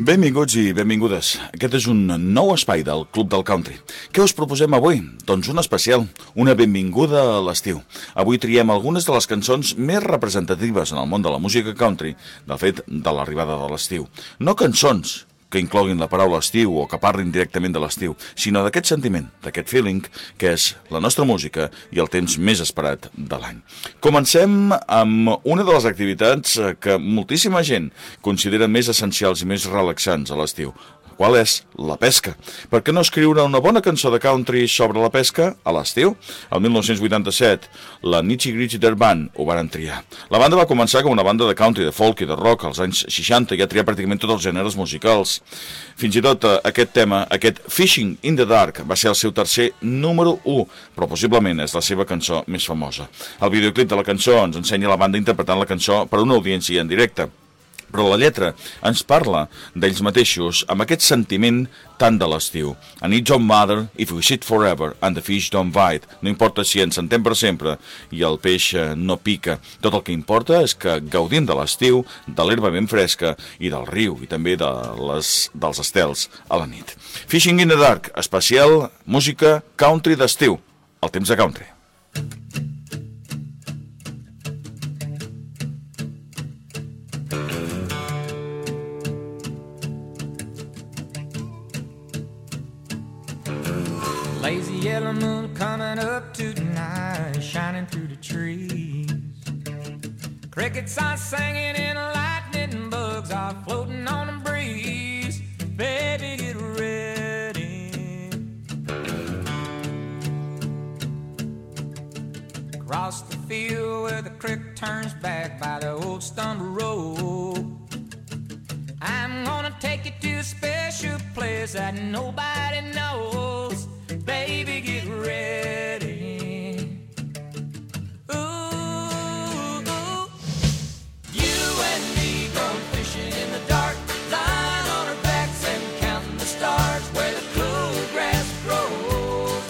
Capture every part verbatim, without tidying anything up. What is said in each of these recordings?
Benvinguts i benvingudes. Aquest és un nou espai del Club del Country. Què us proposem avui? Doncs un especial, una benvinguda a l'estiu. Avui triem algunes de les cançons més representatives en el món de la música country, del fet de l'arribada de l'estiu. No cançons que incloguin la paraula estiu o que parlin directament de l'estiu, sinó d'aquest sentiment, d'aquest feeling, que és la nostra música i el temps més esperat de l'any. Comencem amb una de les activitats que moltíssima gent considera més essencials i més relaxants a l'estiu. Qual és? La pesca. Per què no escriure una bona cançó de country sobre la pesca a l'estiu? El mil nou-cents vuitanta-set, la Nitty Gritty Dirt Band ho van triar. La banda va començar com una banda de country, de folk i de rock als anys seixanta i ha triat pràcticament tots els gèneres musicals. Fins i tot aquest tema, aquest Fishing in the Dark, va ser el seu tercer número u, però possiblement és la seva cançó més famosa. El videoclip de la cançó ens ensenya la banda interpretant la cançó per a una audiència en directe. Però la lletra ens parla d'ells mateixos amb aquest sentiment tant de l'estiu. I need your mother if we sit forever and the fish don't bite. No importa si ens sentem per sempre i el peix no pica. Tot el que importa és que gaudim de l'estiu, de l'herba ben fresca i del riu i també de les, dels estels a la nit. Fishing in the Dark, especial música country d'estiu. El temps de country. Lazy yellow moon coming up tonight, shining through the trees. Crickets are singing and lightning bugs are floating on the breeze. Baby, get ready. Across the field where the creek turns back by the old stumble road, I'm gonna take you to a special place that nobody knows. Baby, get ready. Ooh, ooh. You and me going fishing in the dark, lying on our backs and counting the stars where the cool grass grows.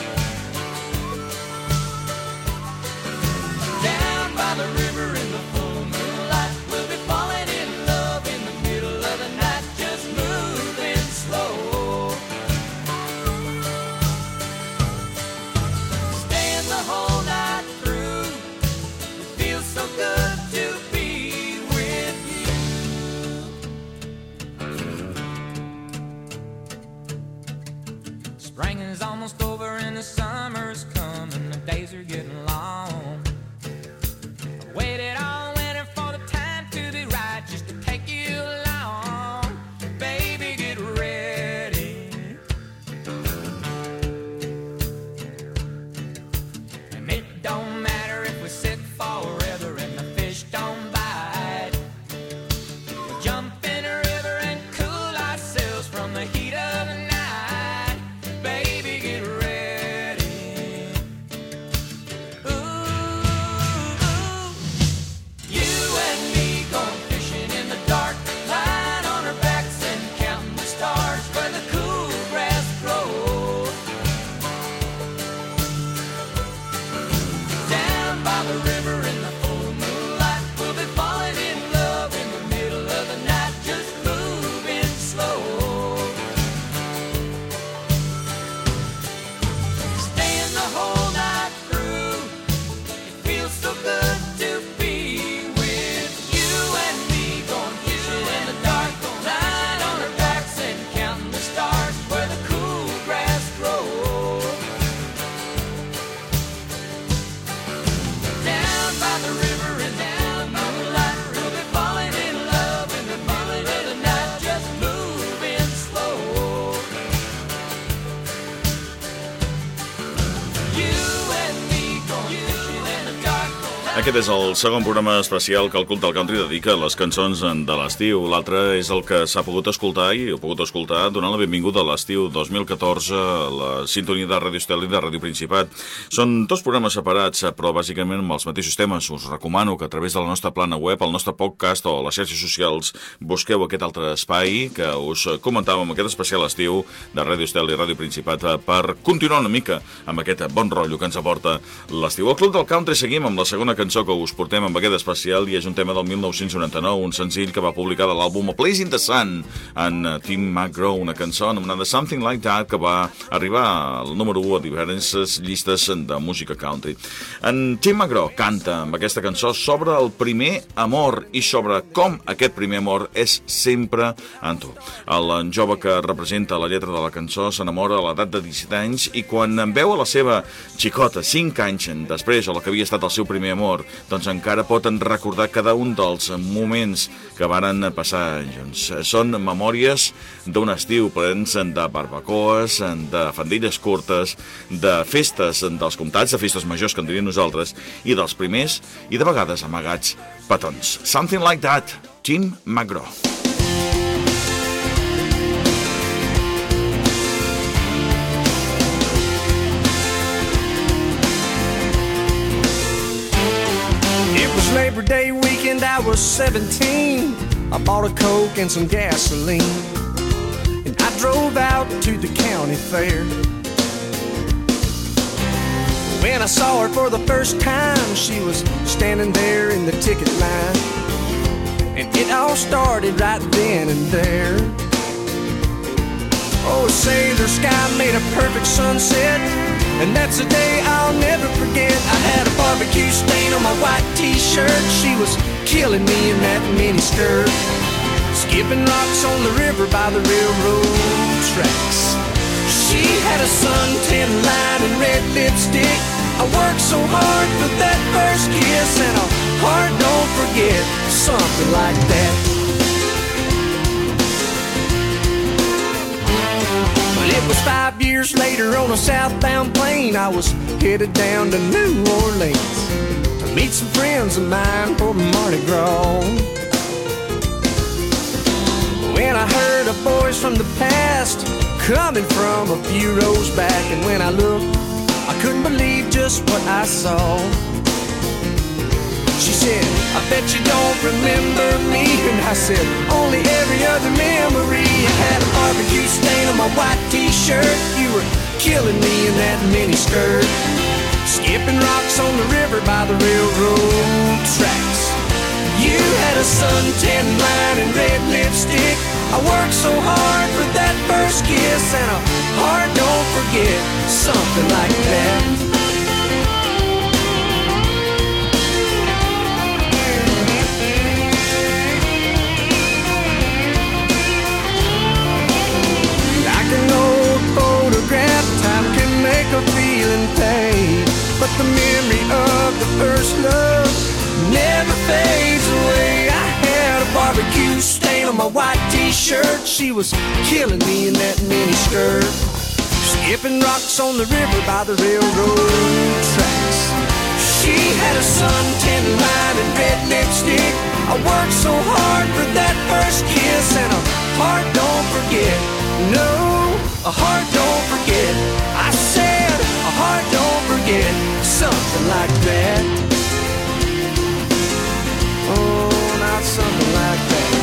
Down by the river in the full moonlight, we'll be falling in love in the middle of the night, just moving slow. Spring is almost over and the summer's coming, the days are getting long. I waited all winter for the time to be right, just to take you along. Baby, get ready. And it don't matter if we sit forever and the fish don't bite. We'll jump in the river and cool ourselves from the heat of the night. Aquest és el segon programa especial que el Club del Country dedica a les cançons de l'estiu. L'altre és el que s'ha pogut escoltar i heu pogut escoltar donant la benvinguda a l'estiu dos mil catorze a la sintonia de Ràdio Estel i de Ràdio Principat. Són dos programes separats, però bàsicament amb els mateixos temes. Us recomano que a través de la nostra plana web, el nostre podcast o les xarxes socials busqueu aquest altre espai que us comentàvem, aquest especial estiu de Ràdio Estel i Ràdio Principat, per continuar una mica amb aquest bon rotllo que ens aporta l'estiu. Al Club del Country seguim amb la segona cançó cançó que us portem amb aquest especial i és un tema del mil nou-cents noranta-nou, un senzill que va publicar de l'àlbum A Place in the Sun en Tim McGraw, una cançó anomenada Something Like That que va arribar al número u a diverses llistes de música country. En Tim McGraw canta amb aquesta cançó sobre el primer amor i sobre com aquest primer amor és sempre en tu. El jove que representa la lletra de la cançó s'enamora a l'edat de disset anys i quan en veu a la seva xicota cinc anys després a la que havia estat el seu primer amor, doncs encara pot recordar cada un dels moments que varen passar junts. Són memòries d'un estiu plens de barbacoes, de faldilles curtes, de festes dels comtats, de festes majors que en diríem nosaltres, i dels primers i de vegades amagats petons. Something Like That, Tim McGraw. Labor Day weekend, I was seventeen. I bought a Coke and some gasoline, and I drove out to the county fair. When I saw her for the first time, she was standing there in the ticket line, and it all started right then and there. Oh, a sailor sky made a perfect sunset, and that's a day I'll never forget. I had a barbecue stain on my white t-shirt. She was killing me in that miniskirt, skipping rocks on the river by the railroad tracks. She had a suntan line and red lipstick. I worked so hard for that first kiss, and a heart don't forget, something like that. It was five years later on a southbound plane. I was headed down to New Orleans to meet some friends of mine for Mardi Gras. When I heard a voice from the past coming from a few rows back, and when I looked, I couldn't believe just what I saw. She said, I bet you don't remember me. And I said, only every other memory. I had a barbecue stain on my white t-shirt. You were killing me in that miniskirt, skipping rocks on the river by the railroad tracks. You had a suntan line and red lipstick. I worked so hard for that first kiss, and a heart don't forget, something like that. Time can make a feeling fade, but the memory of the first love never fades away. I had a barbecue stain on my white t-shirt. She was killing me in that miniskirt, skipping rocks on the river by the railroad tracks. She had a suntan line and red lipstick. I worked so hard for that first kiss, and a heart don't forget, no, a heart don't forget. I said, a heart don't forget, something like that. Oh, not something like that.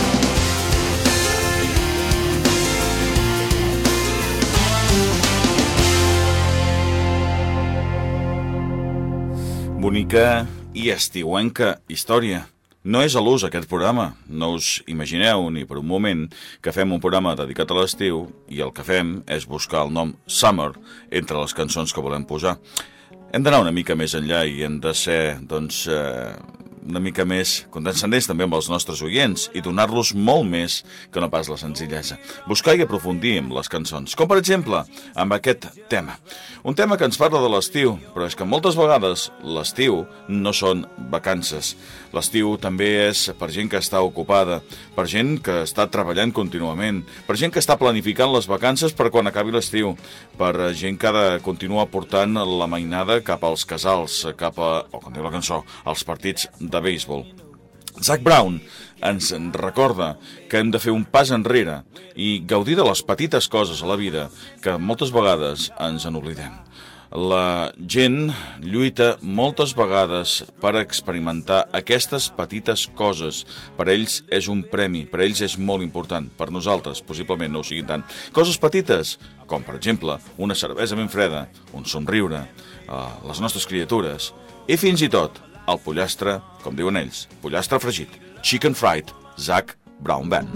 Bonica i estiuenca història. No és a l'ús aquest programa, no us imagineu ni per un moment que fem un programa dedicat a l'estiu i el que fem és buscar el nom Summer entre les cançons que volem posar. Hem d'anar una mica més enllà i hem de ser, doncs, eh, una mica més condescendents també amb els nostres oients i donar-los molt més que no pas la senzillesa. Buscar i aprofundir amb les cançons, com per exemple amb aquest tema. Un tema que ens parla de l'estiu, però és que moltes vegades l'estiu no són vacances. L'estiu també és per gent que està ocupada, per gent que està treballant contínuament, per gent que està planificant les vacances per quan acabi l'estiu, per gent que ha de continuar portant la mainada cap als casals, cap a, o com diu la cançó, als partits de béisbol. Zac Brown ens recorda que hem de fer un pas enrere i gaudir de les petites coses a la vida que moltes vegades ens en oblidem. La gent lluita moltes vegades per experimentar aquestes petites coses. Per ells és un premi, per ells és molt important. Per nosaltres, possiblement no ho sigui tant. Coses petites, com per exemple una cervesa ben freda, un somriure, eh, les nostres criatures i fins i tot el pollastre, com diuen ells, pollastre fregit, Chicken Fried, Zac Brown Band.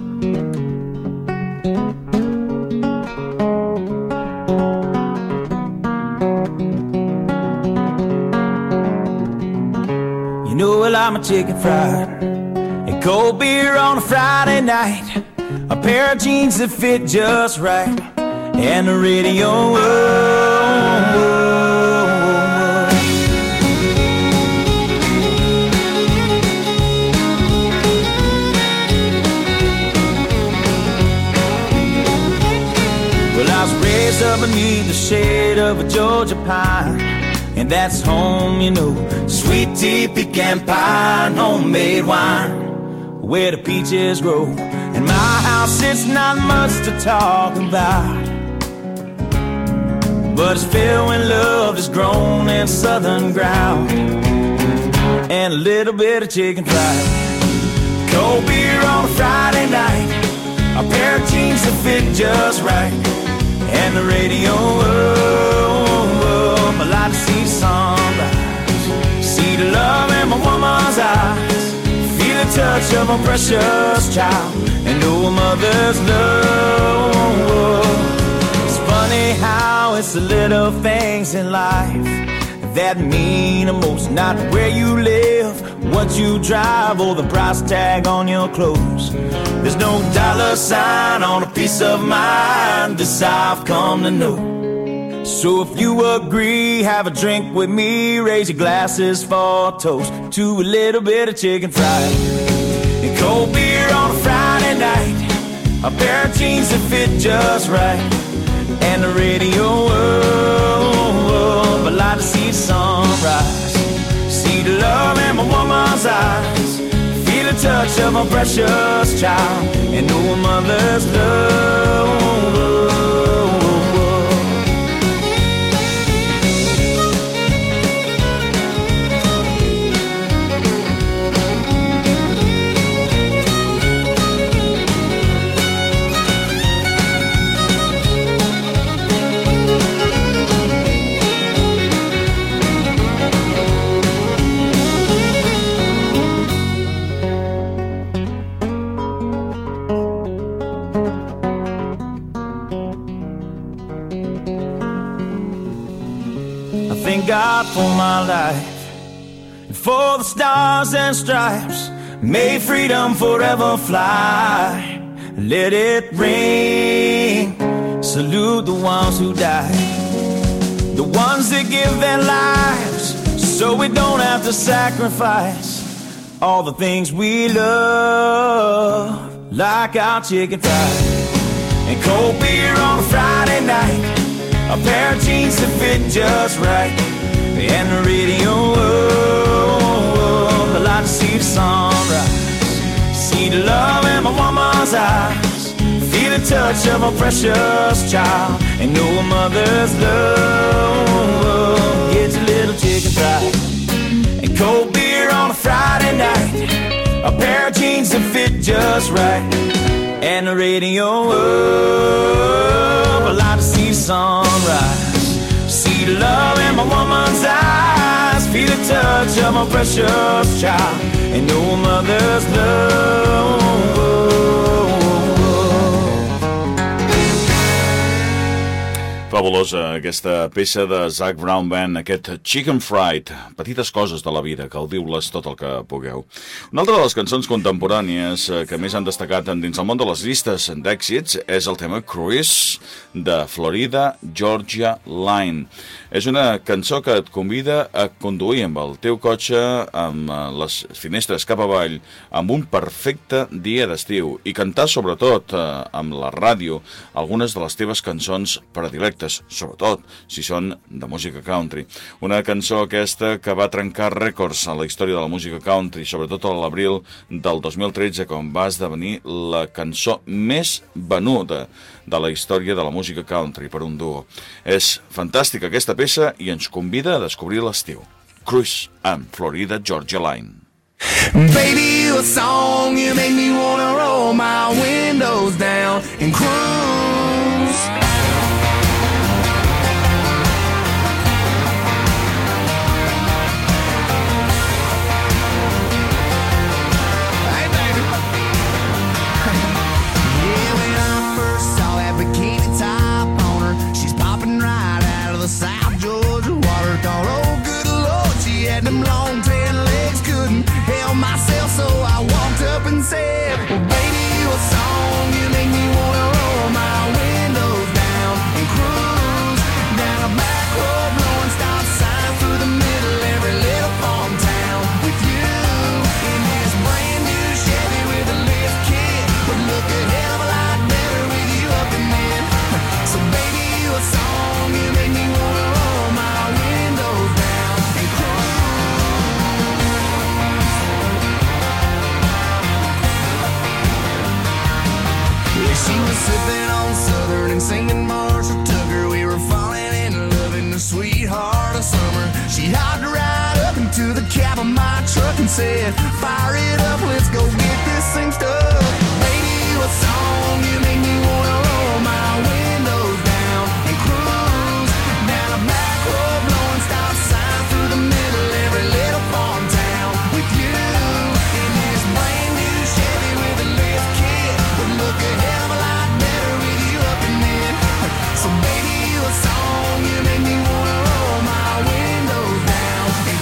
You know I like my chicken fried and cold beer on a Friday night, a pair of jeans that fit just right, and the radio. Oh, oh, oh. Well, I was raised up beneath the shade of a Georgia pine, and that's home, you know. Sweet tea, pecan pie, and homemade wine, where the peaches grow. In my house, it's not much to talk about, but it's filled with love that's grown in southern ground, and a little bit of chicken fried, cold beer on a Friday night, a pair of jeans that fit just right, and the radio. Oh, I like to see the sunrise, see the love in my woman's eyes, feel the touch of my precious child, and know a mother's love. It's funny how it's the little things in life that mean the most, not where you live, what you drive, or the price tag on your clothes. There's no dollar sign on a piece of mind, this I've come to know. So if you agree, have a drink with me, raise your glasses for a toast to a little bit of chicken fried and cold beer on a Friday night, a pair of jeans that fit just right, and the radio. Oh, I like to see the sunrise, see the love in my woman's eyes, feel the touch of my precious child, and know a mother's love. Thank God for my life and for the stars and stripes. May freedom forever fly. Let it ring. Salute the ones who died, the ones that give their lives so we don't have to sacrifice all the things we love, like our chicken fried and cold beer on a Friday night, a pair of jeans that fit just right, and the radio. Oh, I like to see the sunrise, see the love in my woman's eyes, feel the touch of a precious child, and know a mother's love. Get your little chicken fried and cold beer on a Friday night, a pair of jeans that fit just right, and the radio. Oh, I like to see the sunrise, see the love in my woman's eyes, feel the touch of my precious child, and know a mother's love. Fabulosa aquesta peça de Zac Brown Band, aquest Chicken Fried, petites coses de la vida, gaudiu-les tot el que pugueu. Una altra de les cançons contemporànies que més han destacat dins el món de les llistes d'èxits és el tema Cruise de Florida Georgia Line. És una cançó que et convida a conduir amb el teu cotxe amb les finestres cap avall, amb un perfecte dia d'estiu, i cantar sobretot amb la ràdio algunes de les teves cançons predilectes, sobretot si són de música country. Una cançó aquesta que va trencar rècords a la història de la música country, sobretot a l'abril del dos mil tretze, quan va esdevenir la cançó més venuda de la història de la música country per un duo. És fantàstica aquesta peça i ens convida a descobrir l'estiu. Cruise amb Florida Georgia Line. Baby, you a song, you make me wanna roll my windows down and cruise. to the cab of my truck and said, fire it up, let's go get this thing stuck. Radio, a song, you make me wanna roll my windows down and cruise down a back road, blowing stop signs through the middle of every little farm town. With you in this brand new Chevy with a lift kit, would look a hell of a lot better with you up in it. So baby, you a song, you make me wanna roll my windows down and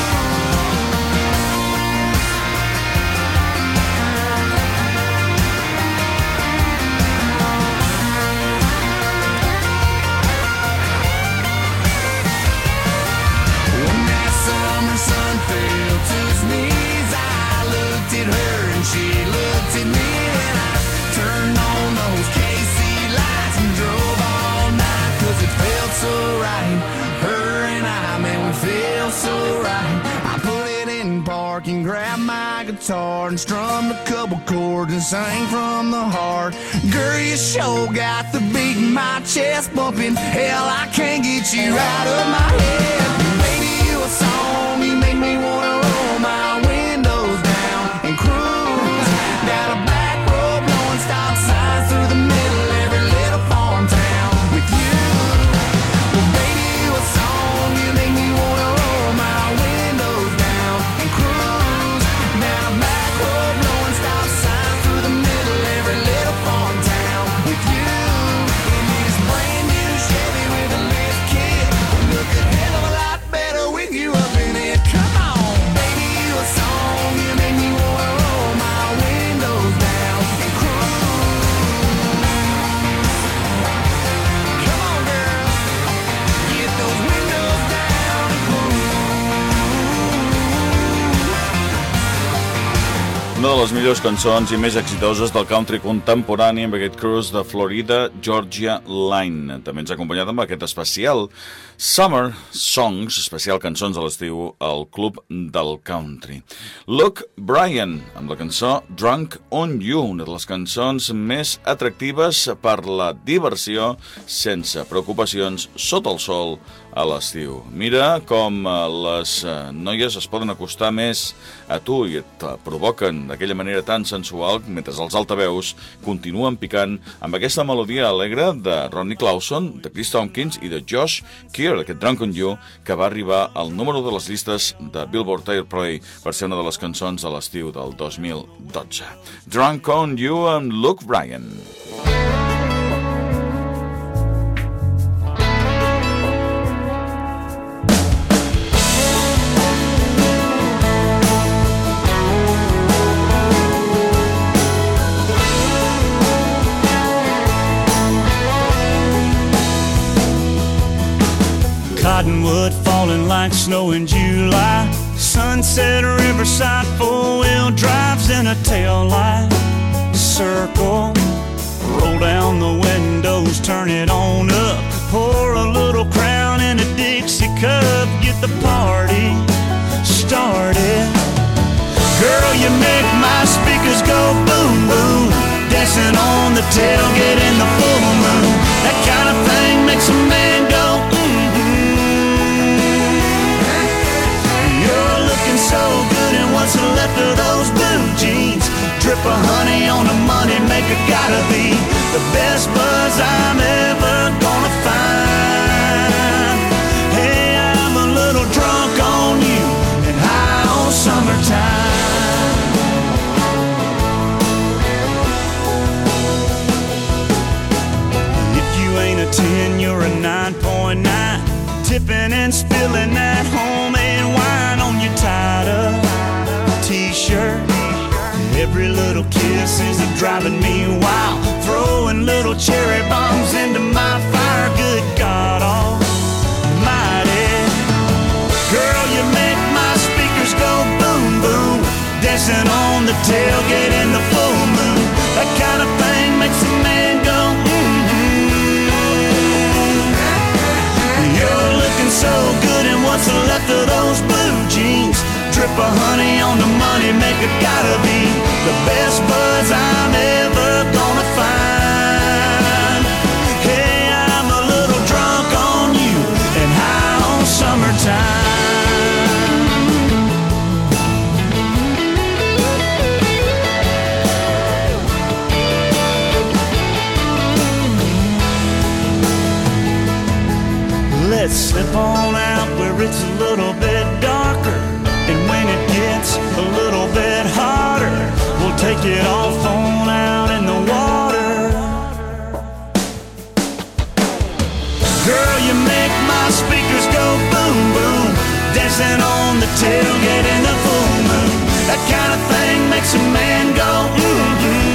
sun fell to his knees. I looked at her and she looked at me, and I turned on those K C lights and drove all night, cause it felt so right. Her and I, man, we feel so right. I put it in park and grabbed my guitar and strummed a couple chords and sang from the heart. Girl, you sure got the beat in my chest bumping. Hell, I can't get you out of my head. Baby, you a song, you make me wanna roll my windows down and cruise down a back road, blowing stop signs through the middle of every little farm town. With you, well, baby, you a song, you make me wanna roll my windows down and cruise down a back road, blowing stop signs through the middle of every little farm town. With you in this brand new Chevy with a lift kit, look a hell of a lot better with you up in it. Come on, baby, you a song, you make me wanna roll my windows down and cruise. Come on, girl, get those windows down and cruise. Una de les millors cançons i més exitoses del country contemporani amb aquest cruise de Florida Georgia Line. També ens ha acompanyat amb aquest especial Summer Songs, especial cançons a l'estiu al Club del Country. Luke Bryan, amb la cançó Drunk on You, una de les cançons més atractives per la diversió sense preocupacions sota el sol a l'estiu. Mira com les noies es poden acostar més a tu i et provoquen d'aquella manera tan sensual, mentre els altaveus continuen picant amb aquesta melodia alegre de Ronnie Clauson, de Chris Tompkins i de Josh Keir, aquest Drunk on You, que va arribar al número de les llistes de Billboard Airplay per ser una de les cançons de l'estiu del dos mil dotze. Drunk on You amb Luke Bryan. Cottonwood falling like snow in July. Sunset Riverside, four-wheel drives in a tail light. Circle, roll down the windows, turn it on up. Pour a little Crown in a Dixie cup. Get the party started. Girl, you make my speakers go boom, boom. Dancing on the tailgate in the full moon. That kind of thing makes a man go so good, and what's left of those blue jeans? Drip of honey on the money maker, gotta be the best buzz I'm ever gonna find. Hey, I'm a little drunk on you and high on summertime. If you ain't a ten, you're a nine point nine. Tipping and spilling that homemade wine on your tied-up t-shirt. Every little kiss is driving me wild. Throwing little cherry bombs into my fire. Good God almighty. Girl, you make my speakers go boom, boom. Dancing on the tailgate in the full moon. That kind of thing makes a man go so good, and what's left of those blue jeans? Drip of honey on the money maker, gotta be the best buzz I'm ever gonna find. Hey, I'm a little drunk on you and high on summertime. get all thrown out in the water. Girl, you make my speakers go boom, boom, dancing on the tailgate in the full moon. That kind of thing makes a man go mm-hmm.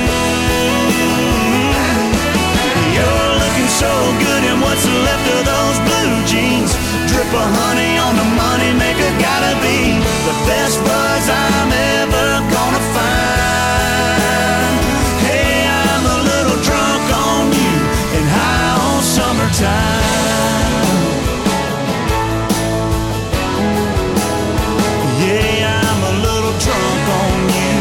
You're looking so good in what's left of those blue jeans. Drip of honey on the money maker, gotta be the best buzz I'm ever gonna find. Hey, I'm a little drunk on you and high on summertime. Yeah, I'm a little drunk on you.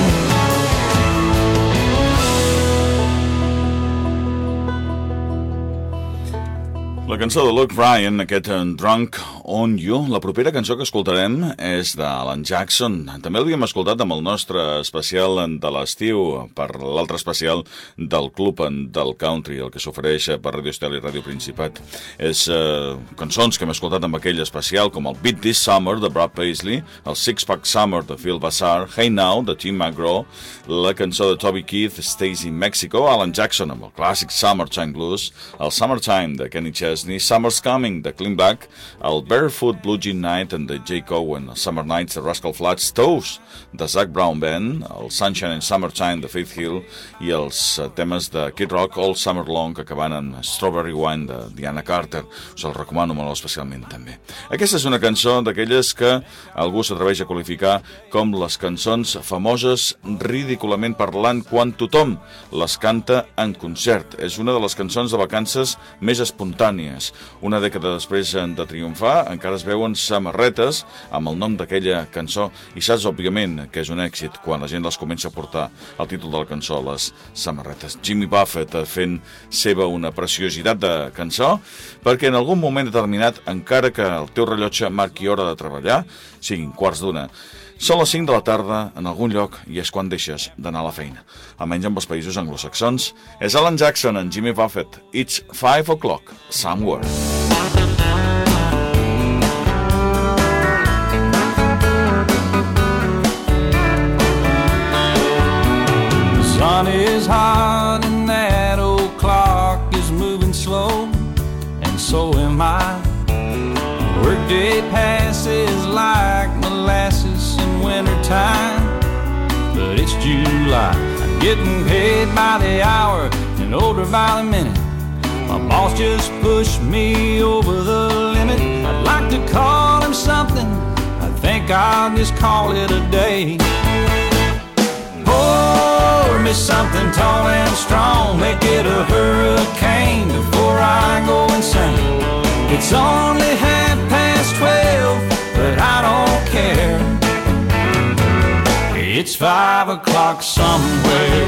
La cançó de Luke Bryan, aquest Drunk on You. La propera cançó que escoltarem és d'Alan Jackson. També l'havíem escoltat amb el nostre especial de l'estiu, per l'altre especial del Club del Country, el que s'ofereix per Radio Estel i Radio Principat. És eh, cançons que hem escoltat amb aquell especial, com el Beat This Summer, de Brad Paisley, el Six Pack Summer, de Phil Bassar, Hey Now, de Tim McGraw, la cançó de Toby Keith, Stays in Mexico, Alan Jackson amb el clàssic Summertime Blues, el Summertime, de Kenny Chesney, Summer's Coming, de Clint Black, el Barefoot Blue Jean Night, de Jay Cohen, el Summer Nights, de Rascal Flatts, Toes, de Zac Brown Band, el Sunshine and Summertime, de Faith Hill, i els temes de Kid Rock, All Summer Long, que acaben en Strawberry Wine, de Diana Carter. Us el recomano molt especialment, també. Aquesta és una cançó d'aquelles que algú s'atreveix a qualificar com les cançons famoses ridículament parlant quan tothom les canta en concert. És una de les cançons de vacances més espontànies. Una dècada després de triomfar, encara es veuen samarretes amb el nom d'aquella cançó i saps, òbviament, que és un èxit quan la gent les comença a portar el títol de la cançó a les samarretes. Jimmy Buffett fent seva una preciositat de cançó, perquè en algun moment determinat, encara que el teu rellotge marqui hora de treballar, siguin quarts d'una, són les cinc de la tarda en algun lloc i és quan deixes d'anar a la feina. Almenys amb els països anglosaxons. És Alan Jackson en Jimmy Buffett. It's five o'clock somewhere. The sun is hot and that old clock is moving slow, and so am I. Workday passes like molasses in wintertime, but it's July. I'm getting paid by the hour and older by the minute. My boss just pushed me over the limit. I'd like to call him something, I think I'll just call it a day. Pour me something tall and strong, make it a hurricane before I go insane. It's only half past twelve, but I don't care. It's five o'clock somewhere.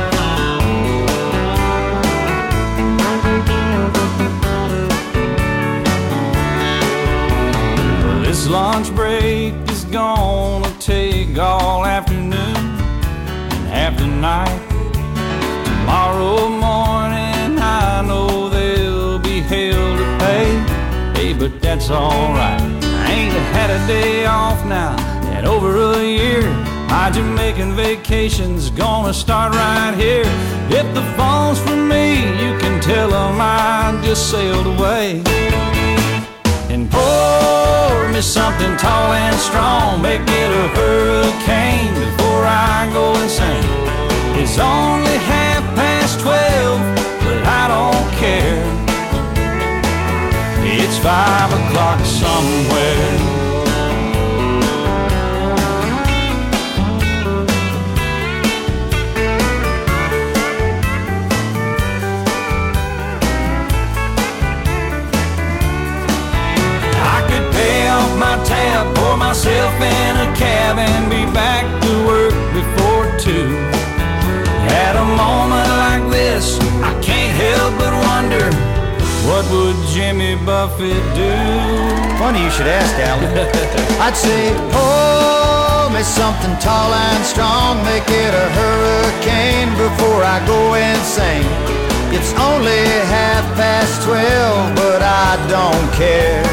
This lunch break is gonna take all afternoon and half the night. Tomorrow morning I know there'll be hell to pay. Hey, but that's alright. I ain't had a day off now in over a year. My Jamaican vacation's gonna start right here. If the phone's for me, you can tell them I just sailed away. And pour me something tall and strong, make it a hurricane before I go insane. It's only half past twelve, but I don't care. It's five o'clock somewhere. I could pay off my tab, pour myself in a cab, and be back to work before two. At a moment like this, I can't help but wonder, what would Jimmy Buffett do? Funny you should ask, Alan. I'd say, pour me something tall and strong, make it a hurricane before I go insane. It's only half past twelve, but I don't care.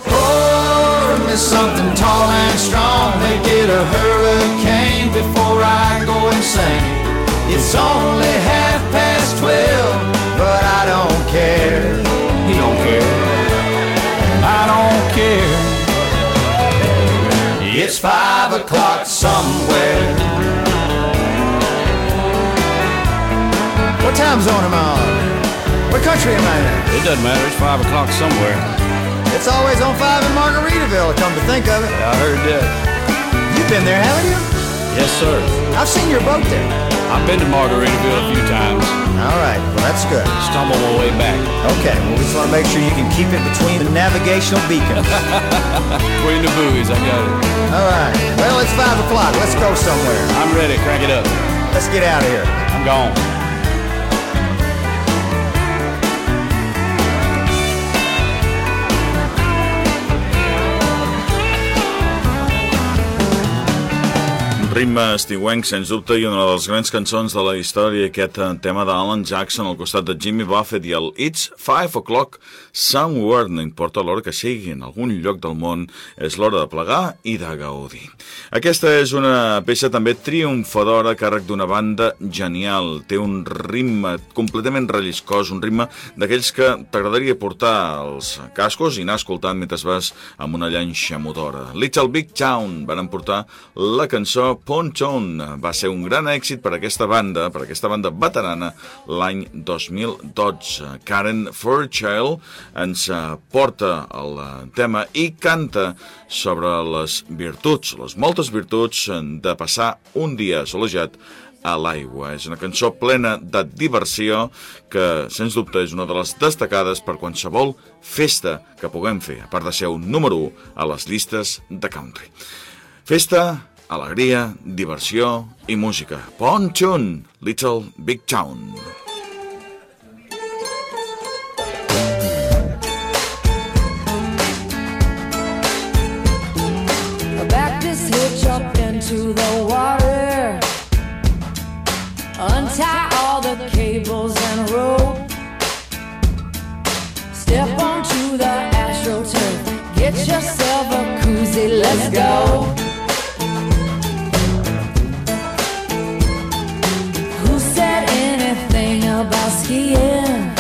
Pour me something tall and strong, make it a hurricane before I go insane. It's only half past twelve, but I don't care. He don't care. I don't care. It's five o'clock somewhere. What time zone am I on? What country am I in? It doesn't matter. It's five o'clock somewhere. It's always on five in Margaritaville, come to think of it. I heard that. You've been there, haven't you? Yes, sir. I've seen your boat there. I've been to Margaritaville a few times. All right, well, that's good. Stumble my way back. Okay, well, we just want to make sure you can keep it between the navigational beacons. Between the buoys, I got it. All right, well, it's five o'clock. Let's go somewhere. I'm ready. Crank it up. Let's get out of here. I'm gone. Ritme estiuenc, sens dubte, i una de les grans cançons de la història, aquest tema d'Alan Jackson al costat de Jimmy Buffett i el It's Five O'Clock Somewhere. No importa l'hora que sigui, en algun lloc del món és l'hora de plegar i de gaudir. Aquesta és una peça també triomfadora a càrrec d'una banda genial. Té un ritme completament relliscós, un ritme d'aquells que t'agradaria portar els cascos i anar escoltant mentre vas amb una llanxa motora. Little Big Town van portar la cançó Pontoon. Va ser un gran èxit per aquesta banda, per aquesta banda veterana, l'any dos mil dotze. Karen Fairchild ens porta el tema i canta sobre les virtuts, les moltes virtuts de passar un dia solejat a l'aigua. És una cançó plena de diversió que, sens dubte, és una de les destacades per qualsevol festa que puguem fer, a part de ser un número u a les llistes de country. Festa, alegria, diversió i música. Pontoon, Little Big Town. Back this hitch up into the water, untie all the cables and rope, step onto the AstroTurf, get yourself a koozie, let's go. Who said anything about skiing?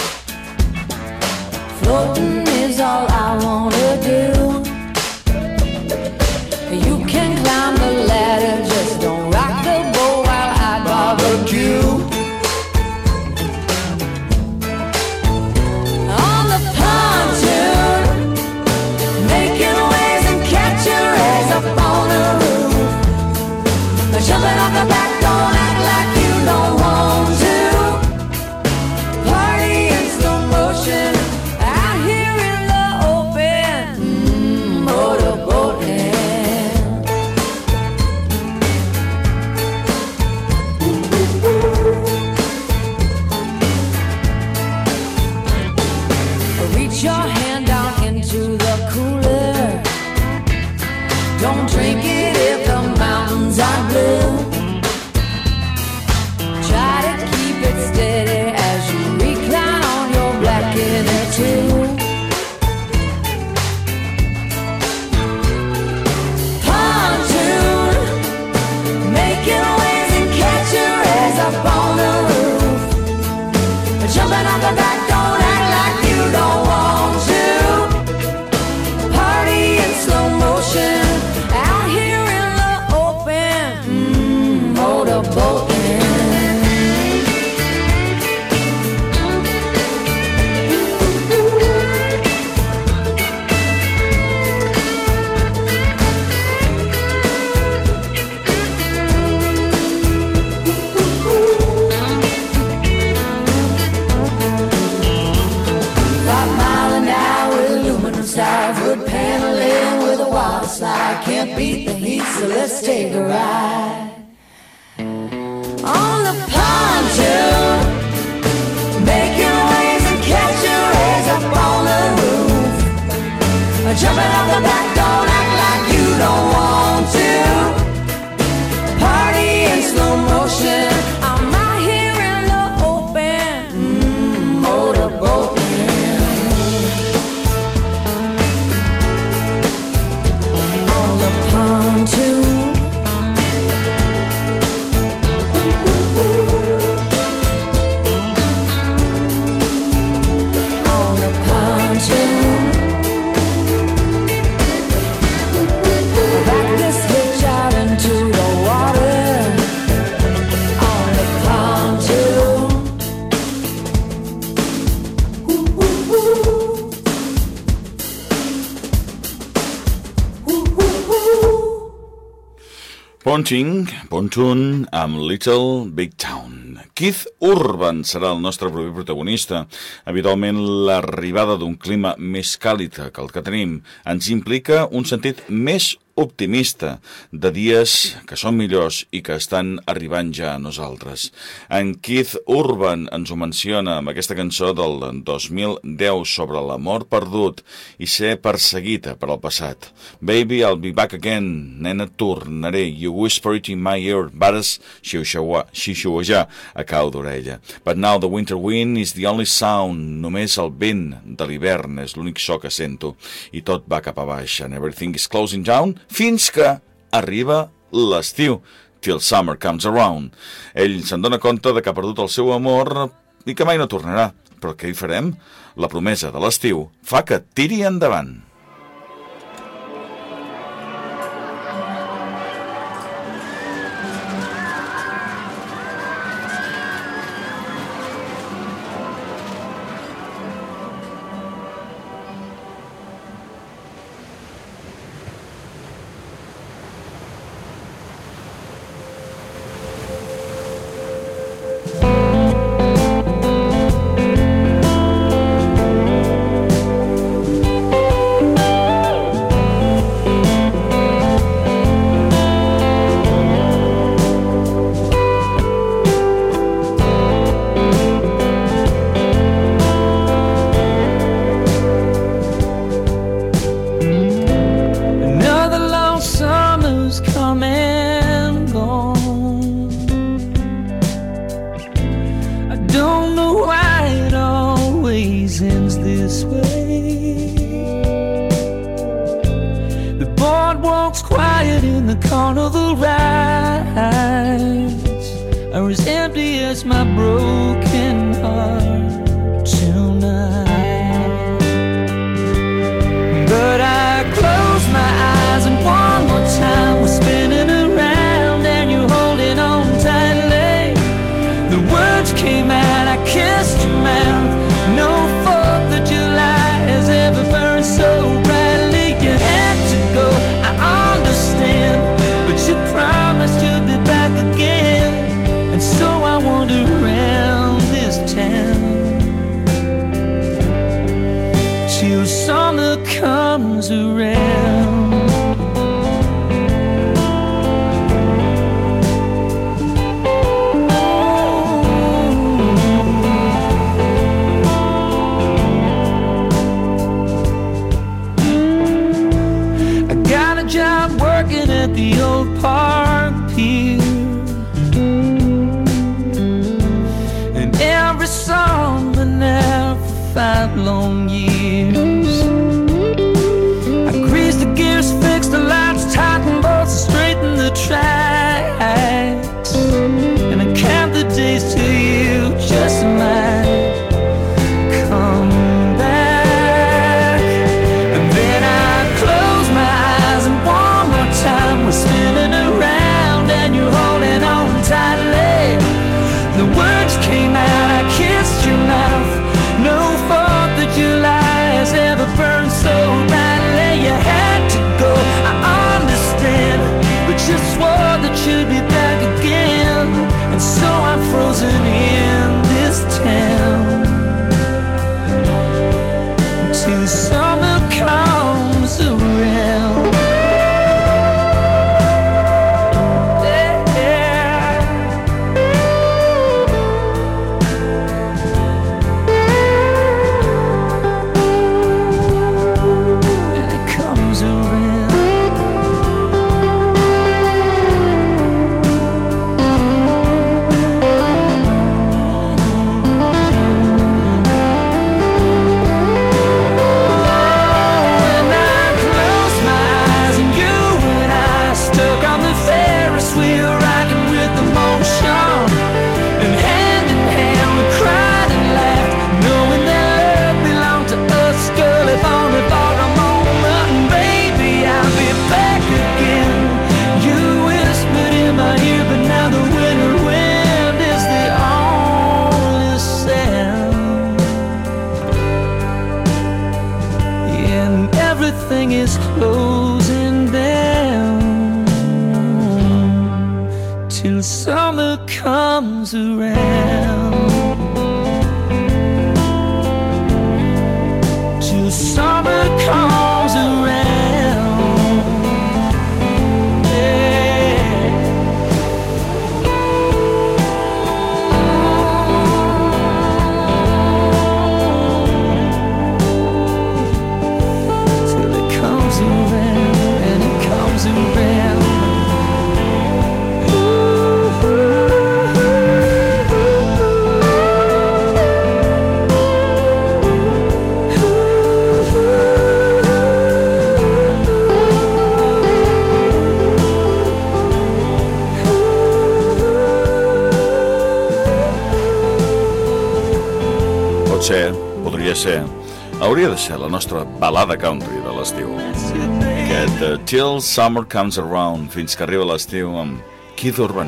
Floating is all I wanna do. You can climb the ladder, just don't rock the boat while I barbecue. On the pontoon, making waves and catching rays up on the roof. Jumping off the back, don't act like you don't want to. Party in slow motion, out here in the open, mm, motorboating. Reach your hand down into the cooler. Don't drink it if the mountains are blue. Try to keep it steady as you recline on your blanket there too. Pontoon, making waves and catching rays up on the roof. Jumping off the back, don't act like you don't want to. Party in slow motion, out here in the open, mm, motorboating. Five mile an hour aluminum style, wood paneling with a water slide. Can't beat the heat, so let's take a ride. On the pontoon, making waves and catching rays up on the roof. Jumping off the back, don't act like you don't want to. Party in slow motion, I'm out here in the open, mm, motorboating. On the pontoon, Ponting, Pontun amb Little Big Town. Keith Urban serà el nostre proper protagonista. Habitualment l'arribada d'un clima més càlid que el que tenim ens implica un sentit més optimista de dies que són millors i que estan arribant ja a nosaltres. En Keith Urban ens ho menciona amb aquesta cançó del dos mil deu sobre l'amor perdut i ser perseguida per al passat. Baby, I'll be back again. Nena, tornaré. You whisper it in my ear. Vares xiuxiuejar a cau d'orella. But now the winter wind is the only sound. Només el vent de l'hivern és l'únic so que sento. I tot va cap a baix. And everything is closing down. Fins que arriba l'estiu, till summer comes around. Ell se'n dona compte de que ha perdut el seu amor i que mai no tornarà. Però què hi farem? La promesa de l'estiu fa que tiri endavant. Carnival rides are as empty as my broken heart tonight. But I close my eyes and one more time we're spinning around and you're holding on tightly. The words came out, I kissed your mouth. No Fourth of July has ever burned so brightly. You had to go, I understand, but you promised you'd be back again. And so I wander around this town till summer comes around. Job working at the old park pier, and every summer now for five long years I greased the gears, fixed the lights, tightened bolts, and straightened the tracks, and I count the days till you just might come back. And then I close my eyes and one more time we're spinning around and you're holding on tightly. The words came out, I kissed your mouth. No Fourth of July till summer comes around. Till summer comes around. Ser, podria ser, hauria de ser la nostra balada country de l'estiu. Aquest uh, Till Summer Comes Around, fins que arriba l'estiu amb Keith Urban.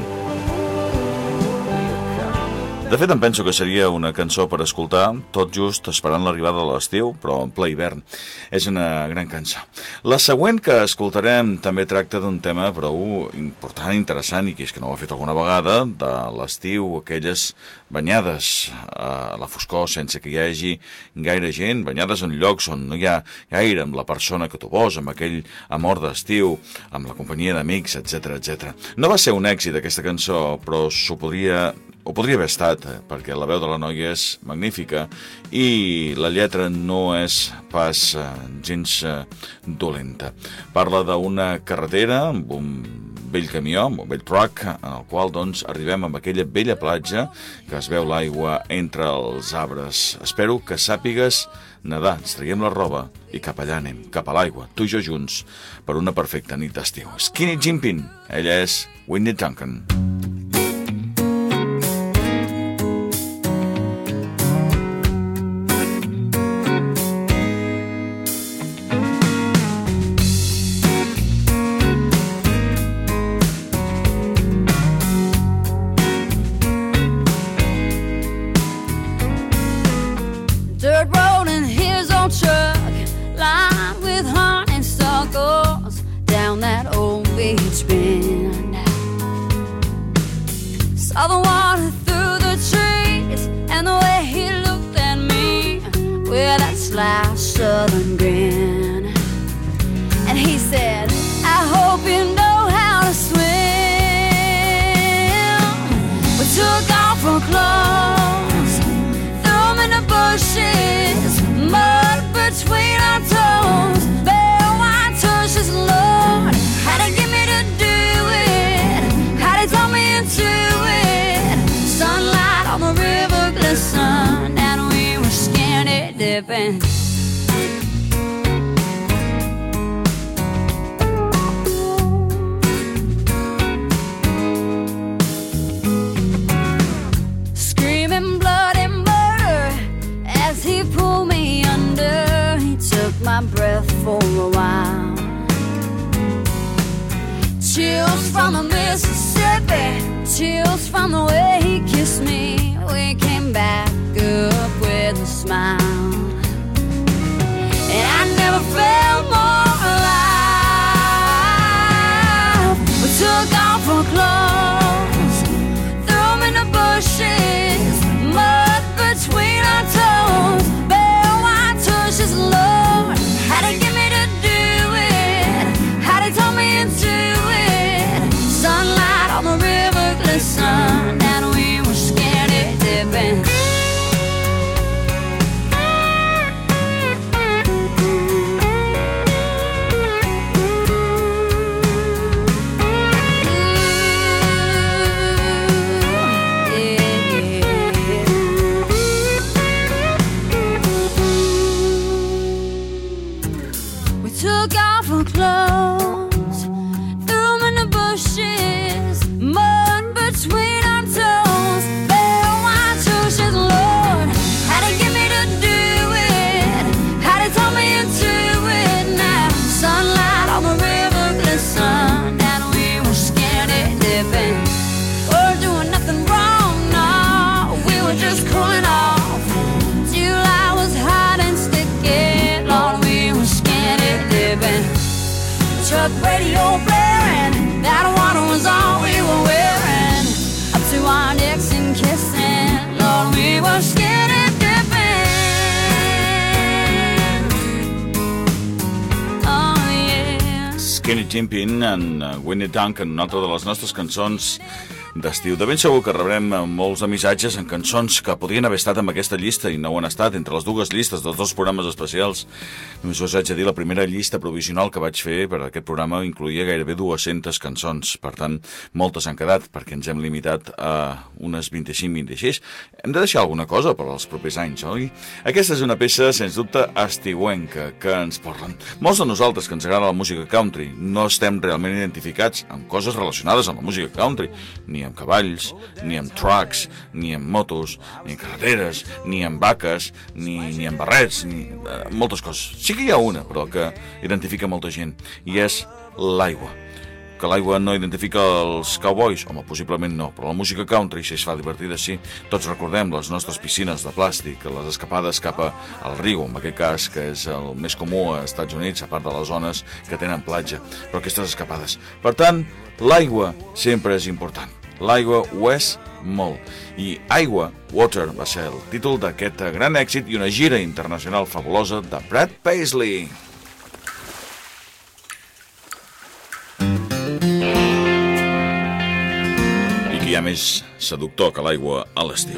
De fet, em penso que seria una cançó per escoltar tot just esperant l'arribada de l'estiu, però en ple hivern. És una gran cançó. La següent que escoltarem també tracta d'un tema prou important, interessant, i que és que no ho ha fet alguna vegada, de l'estiu, aquelles banyades a la foscor sense que hi hagi gaire gent, banyades en llocs on no hi ha gaire, amb la persona que tu vols, amb aquell amor d'estiu, amb la companyia d'amics, etcètera, etcètera. No va ser un èxit aquesta cançó, però s'ho podria... Ho podria haver estat, eh, perquè la veu de la noia és magnífica i la lletra no és pas eh, gens eh, dolenta. Parla d'una carretera amb un vell camió, amb un vell truck, en el qual doncs, arribem amb aquella vella platja que es veu l'aigua entre els arbres. Espero que sàpigues nedar, ens traiem la roba i cap allà anem, cap a l'aigua, tu i jo junts, per una perfecta nit d'estiu. Skinny Jimpin, ella és Winnie Duncan. Saw the water through the trees, and the way he looked at me with that sly southern grin. And he said, I hope you know how to swim. We took off our clothes, threw them in the bushes, mud between our toes, bare white tushes, Lord, how to get me to do it, how to talk me into it. Sunlight on the river glistened, and we were skinny dipping. Screaming bloody murder as he pulled me under. He took my breath for a while. Chills from the Mississippi, chills from the way he kissed me. We came back up with a smile, and I never felt more alive. We took off our clothes, threw them in the bushes, mud between our toes, bare white tushes, Lord, how to get me to do it, how to talk me into it. Sunlight on the river glistened, and we were skinny dipping. Skinny Dipping en Winnie Duncan, una altra de les nostres cançons d'estiu. De ben segur que rebrem molts missatges en cançons que podrien haver estat en aquesta llista i no ho han estat, entre les dues llistes dels dos programes especials. Només us haig de dir, la primera llista provisional que vaig fer per aquest programa incloïa gairebé dues-centes cançons. Per tant, moltes han quedat, perquè ens hem limitat a unes vint-i-cinc vint-i-sis. Hem de deixar alguna cosa per als propers anys, oi? Aquesta és una peça, sens dubte, estiuenca, que ens parlen. Molts de nosaltres que ens agrada la música country no estem realment identificats amb coses relacionades amb la música country, ni amb cavalls, ni amb trucks, ni amb motos, ni amb carreteres, ni amb vaques, ni, ni amb barrets, ni eh, moltes coses. Sí que hi ha una, però que identifica molta gent, i és l'aigua. Que l'aigua no identifica els cowboys? Home, possiblement no, però la música country, si es fa divertida, sí. Tots recordem les nostres piscines de plàstic, les escapades cap al riu, en aquest cas, que és el més comú als Estats Units, a part de les zones que tenen platja, però aquestes escapades. Per tant, l'aigua sempre és important. L'aigua ho és molt. I Aigua, Water, va ser el títol d'aquest gran èxit i una gira internacional fabulosa de Brad Paisley. I qui hi ha més seductor que l'aigua a l'estiu.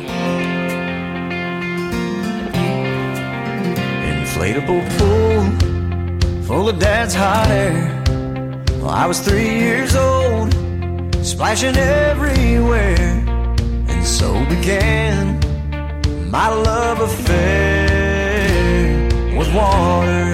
Inflatable pool full of dad's hot air. Well, I was three years old, splashing everywhere, and so began my love affair with water.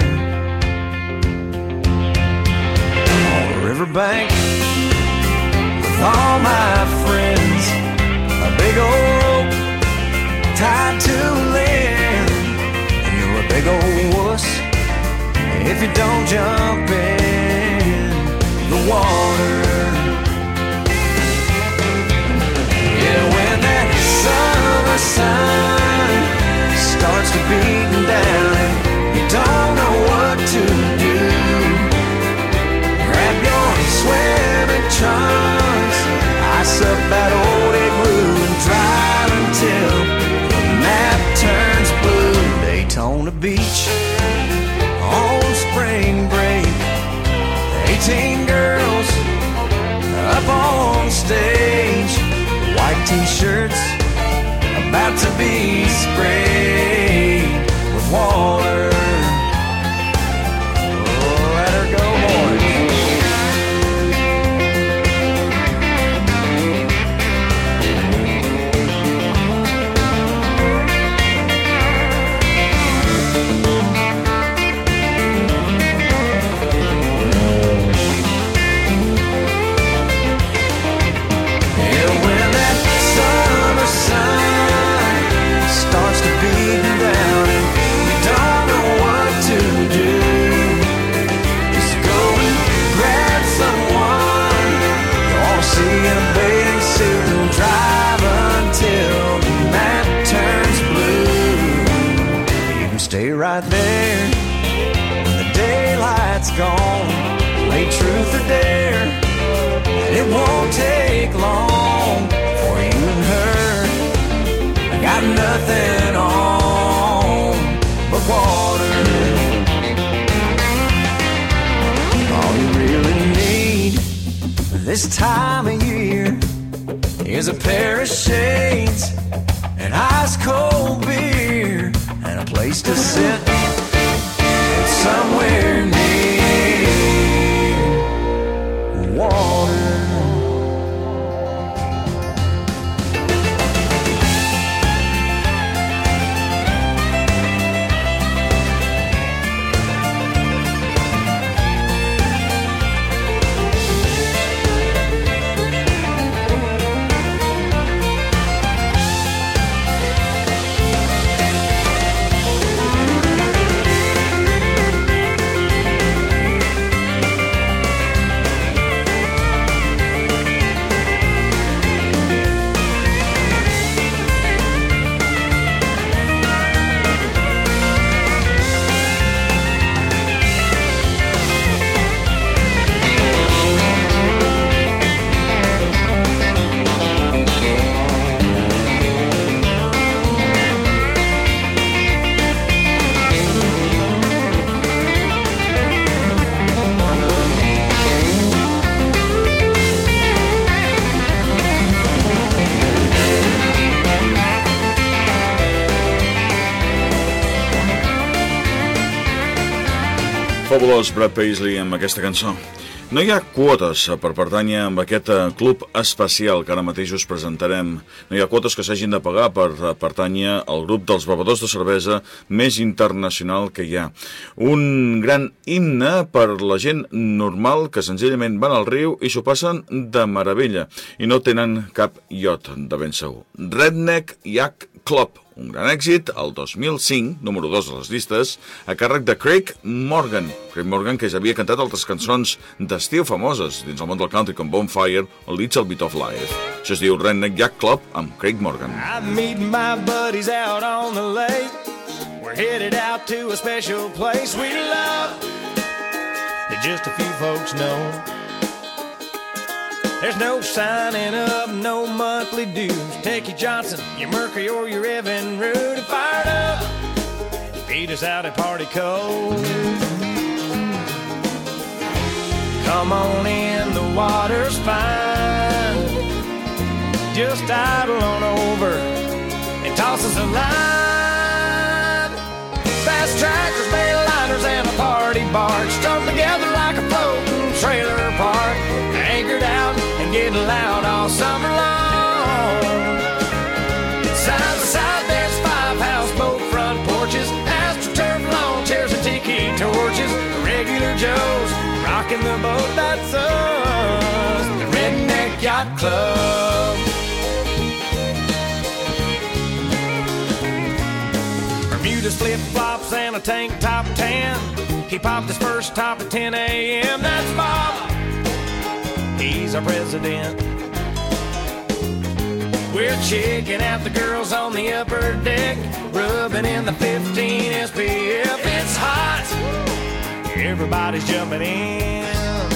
On the riverbank with all my friends, a big old rope tied to land, and you're a big old wuss if you don't jump in the water. When that summer sun starts to beating down and you don't know what to do, grab your swimming trunks, ice up that old igloo, and drive until the map turns blue. Daytona Beach on spring break, eighteen girls up on stage, white t-shirts about to be sprayed with water. Oh, let her go, boys. Stay right there when the daylight's gone. Play truth or dare, and it won't take long for you and her. I got nothing on but water. All you really need this time of year is a pair of shades, an ice cold beer, and a place to sit somewhere near water. Fabulós Brad Paisley amb aquesta cançó. No hi ha quotes per pertànyer amb aquest club especial que ara mateix us presentarem. No hi ha quotes que s'hagin de pagar per pertànyer al grup dels bevedors de cervesa més internacional que hi ha. Un gran himne per la gent normal que senzillament van al riu i s'ho passen de meravella i no tenen cap iot, de ben segur. Redneck Yacht Club, un gran èxit, el dos mil cinc, número dos de les llistes, a càrrec de Craig Morgan. Craig Morgan, que ja havia cantat altres cançons d'estiu famoses dins el món del country, com Bonfire o Little Bit of Life. Això es diu Redneck Yacht Club amb Craig Morgan. I'm meeting my buddies out on the lake. We're headed out to a special place we love that just a few folks know. There's no signing up, no monthly dues. Take your Johnson, your Mercury, or your Evan Root and fired up. Beat us out at Party Cove. Come on in, the water's fine. Just idle on over and toss us a line. Fast trackers, bayliners, and a party barge strung together like a floating trailer park. Anchored out and getting loud all summer long. Side by side there's five houseboat front porches, astroturf lawn chairs and tiki torches. Regular Joes rocking the boat, that's us, the Redneck Yacht Club. Bermuda's flip-flops and a tank top tan. He popped his first top at ten a.m. That's Bob, he's our president. We're checking out the girls on the upper deck, rubbing in the fifteen S P F. It's hot, everybody's jumping in.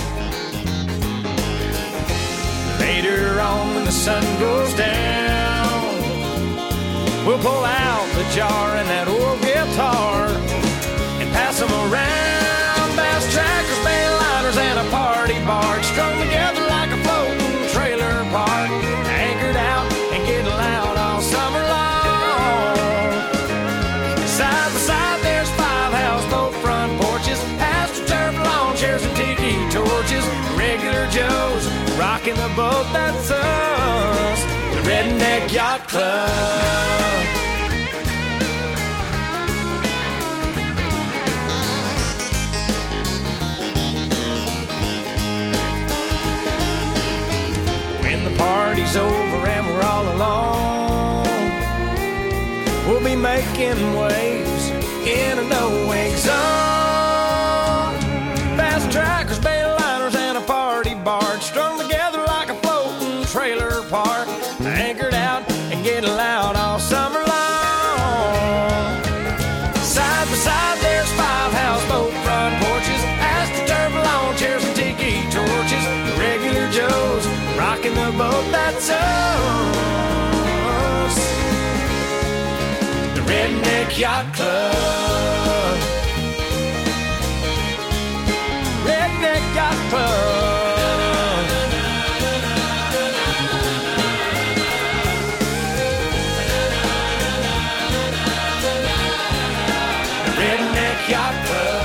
Later on when the sun goes down, we'll pull out the jar and that old guitar and pass them around. Bass trackers, bayliners, and a party barge strung together like a floating trailer park. Anchored out and getting loud all summer long. Side by side there's five houseboat front porches, astroturf lawn chairs and tiki torches. Regular Joes rocking the boat, that's us, the Redneck Yacht Club. Party's over and we're all alone, we'll be making waves in a no-wake zone. Fast trackers, bayliners, and a party barge strung together like a floating trailer park. Anchored out and getting loud all summer long. Side by side there's five houseboat front porches, astroturf lawn chairs and tiki torches. Regular Joes rocking the boat, that's us, the Redneck Yacht Club. Redneck Yacht Club. The Redneck Yacht Club.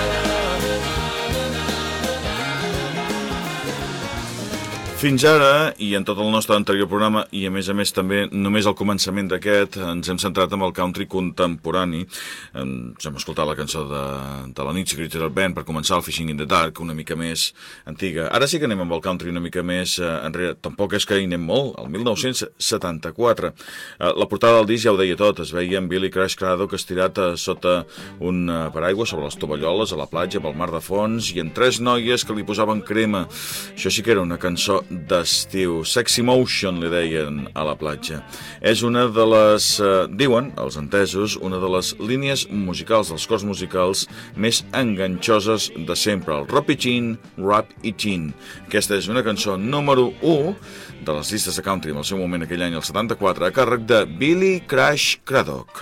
Fins ara, i en tot el nostre anterior programa, i a més a més també només al començament d'aquest, ens hem centrat en el country contemporani. Ens hem escoltat la cançó de, de la nit Secret Band per començar, el Fishing in the Dark, una mica més antiga. Ara sí que anem amb el country una mica més eh, enrere. Tampoc és que hi anem molt, el mil nou-cents setanta-quatre. Eh, la portada del disc ja ho deia tot, es veia en Billy Crash Craddock estirat eh, sota un eh, paraigua sobre les tovalloles a la platja, pel mar de fons, i en tres noies que li posaven crema. Això sí que era una cançó d'estiu. Sexy Motion li deien a la platja. És una de les, eh, diuen els entesos, una de les línies musicals, dels cors musicals més enganxoses de sempre, el Rap i Chin, Rap i Chin. Aquesta és una cançó número u de les llistes de country en el seu moment aquell any, el setanta-quatre, a càrrec de Billy Crash Craddock.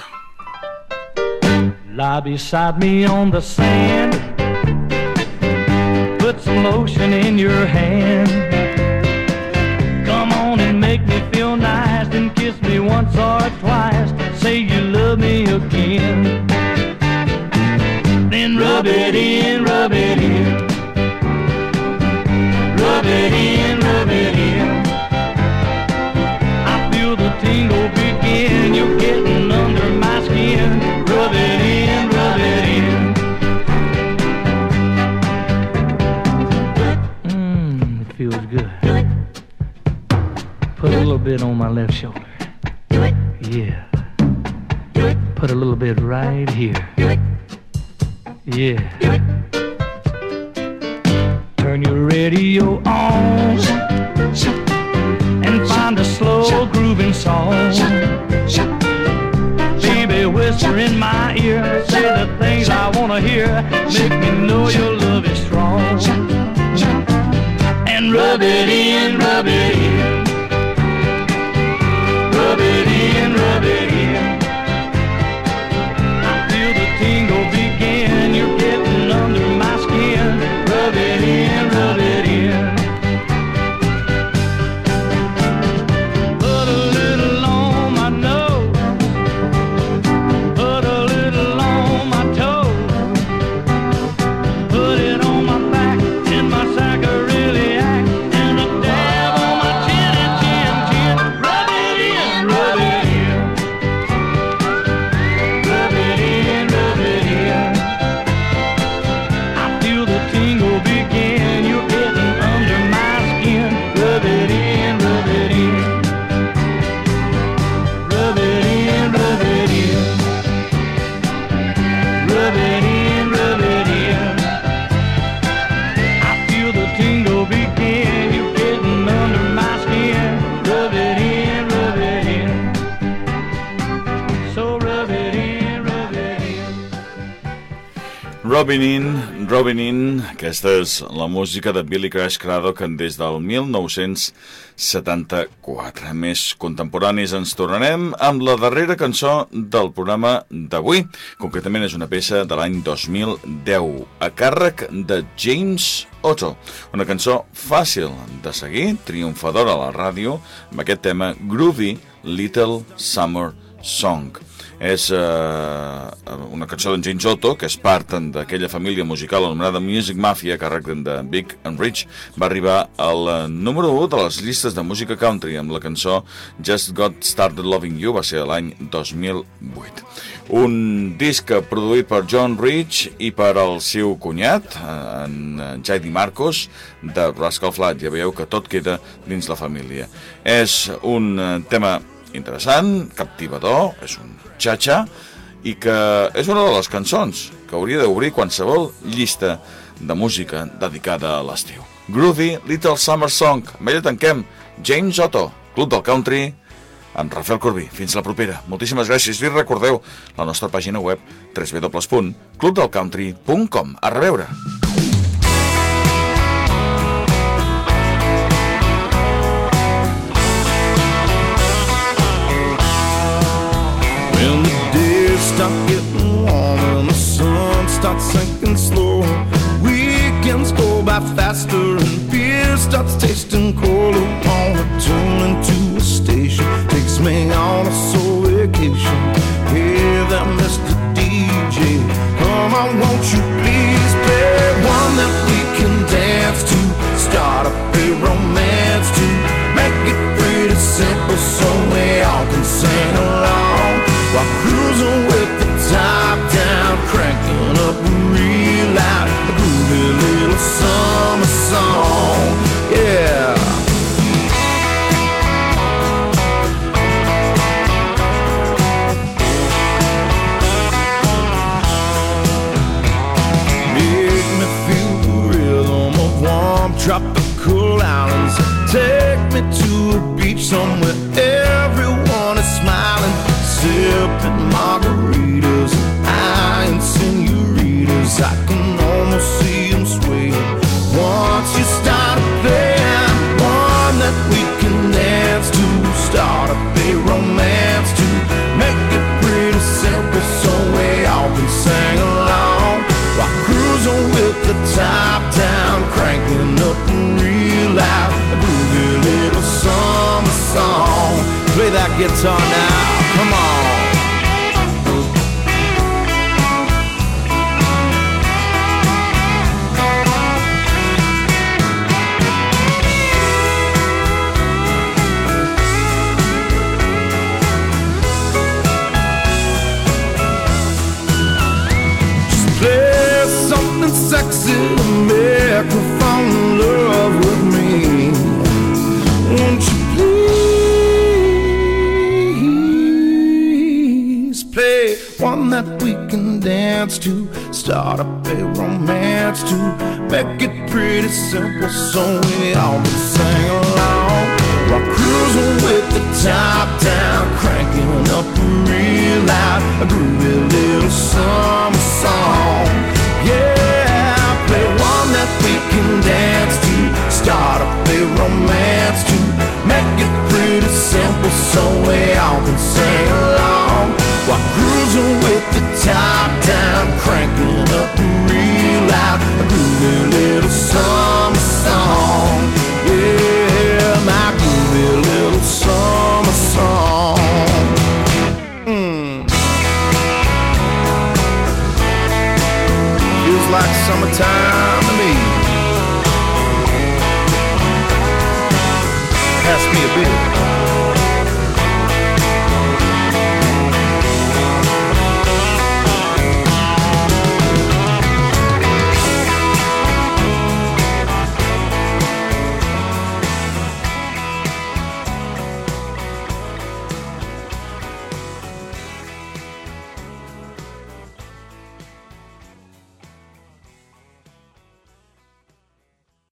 Lie beside me on the sand, put some lotion in your hand. Make me feel nice and kiss me once or twice. Say you love me again. Then rub it in, rub rub it in, rub it in. I feel the tingle begin, you're getting under my skin. Rub it in, rub it in. Mmm, it feels good. Put a little bit on my left shoulder. Yeah. Put a little bit right here. Yeah. Turn your radio on and find a slow grooving song. Baby, whisper in my ear, say the things I wanna hear. Make me know your love is strong. And rub it in, rub it in. Rub it in, rub it in. I feel the tingle begin, you're getting under my skin. Rub it in, rub it in. Put a little on my nose, put a little on my toe, put it on my back, in my sack I really act, and a dab on my chin and chin, chin. Rub it in, rub it in. Rub it in, rub it in. I feel the tingle begin, you're getting under my skin. Rub it in, rub it in. Rub it in, rub it in. Rub it in, rub it in. I feel the tingle begin, you're getting under my skin. Rub it in, rub it in. So rub it in, rub it in. Robin In, Robin In, aquesta és la música de Billy Crash Craddock des del mil nou-cents setanta-quatre. Més contemporanis ens tornarem amb la darrera cançó del programa d'avui. Concretament és una peça de l'any dos mil deu, a càrrec de James Otto. Una cançó fàcil de seguir, triomfadora a la ràdio, amb aquest tema Groovy Little Summer Song. És eh, una cançó d'en James Otto, que és part d'aquella família musical anomenada Music Mafia, a càrrec de Big and Rich. Va arribar al número u de les llistes de música country amb la cançó Just Got Started Loving You, va ser l'any dos mil vuit. Un disc produït per John Rich i per el seu cunyat, en J D Marcos, de Rascal Flatts. Ja veieu que tot queda dins la família. És un tema interessant, captivador, és un cha-cha, i que és una de les cançons que hauria d'obrir qualsevol llista de música dedicada a l'estiu. Groovy Little Summer Song. Amb ella tanquem James Otto, Club del Country, amb Rafael Corbí. Fins la propera. Moltíssimes gràcies. I recordeu la nostra pàgina web w w w punt club del country punt com. A reveure. When the days stop getting warmer and the sun starts sinking slow, weekends go by faster and beer starts tasting colder. Wanna tune into a station, takes me on a soul vacation. Hey there, Mister D J, come on, won't you please play one that we can dance to, start up a romance to, make it pretty simple so we all can sing along. While cruising with the top down, cranking up real loud, a groovy little summer song, yeah. Make me feel the rhythm of warm tropical islands. Take me to a beach somewhere everyone is smiling, sipping margaritas, eyeing senoritas. I can almost see them swaying once you start playing one that we can dance to, start up a romance to, make it pretty simple so we all can sing along. While cruising with the top down, cranking up real loud, a groovy little summer song. Play that guitar now, come on. that we can dance to, start up a romance to, make it pretty simple so we all can sing along. While cruising with the top down, cranking up real loud, a groovy little summer song. Yeah, play one that we can dance to, start up a romance to, make it pretty simple so we all can sing along. While cruising with the top down, cranking up real loud, a groovy little summer song. Yeah, my groovy little summer song. Mm. Feels like summertime to me. Pass me a beer.